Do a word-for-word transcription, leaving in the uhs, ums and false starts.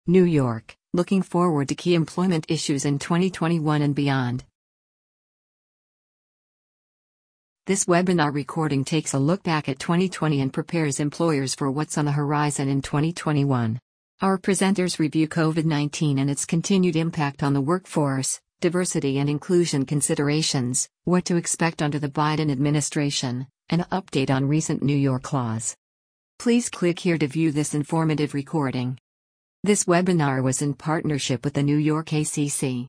New York, looking forward to key employment issues in twenty twenty-one and beyond. This webinar recording takes a look back at twenty twenty and prepares employers for what's on the horizon in twenty twenty-one. Our presenters review COVID nineteen and its continued impact on the workforce, diversity and inclusion considerations, what to expect under the Biden administration, and an update on recent New York laws. Please click here to view this informative recording. This webinar was in partnership with the New York A C C.